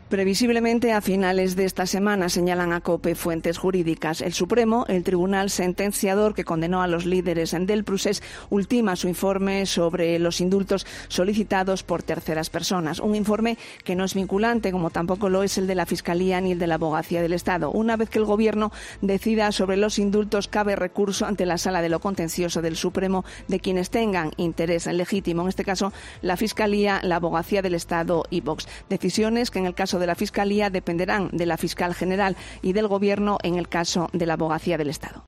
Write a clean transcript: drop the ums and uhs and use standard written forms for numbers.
Previsiblemente a finales de esta semana, señalan a COPE fuentes jurídicas. El Supremo, el tribunal sentenciador que condenó a los líderes del procés, ultima su informe sobre los indultos solicitados por terceras personas. Un informe que no es vinculante, como tampoco lo es el de la Fiscalía ni el de la Abogacía del Estado. Una vez que el Gobierno decida sobre los indultos, cabe recurso ante la Sala de lo Contencioso del Supremo de quienes tengan interés legítimo, en este caso la Fiscalía, la Abogacía del Estado y Vox. Decisiones que en el caso de la Fiscalía dependerán de la Fiscal General y del Gobierno en el caso de la Abogacía del Estado.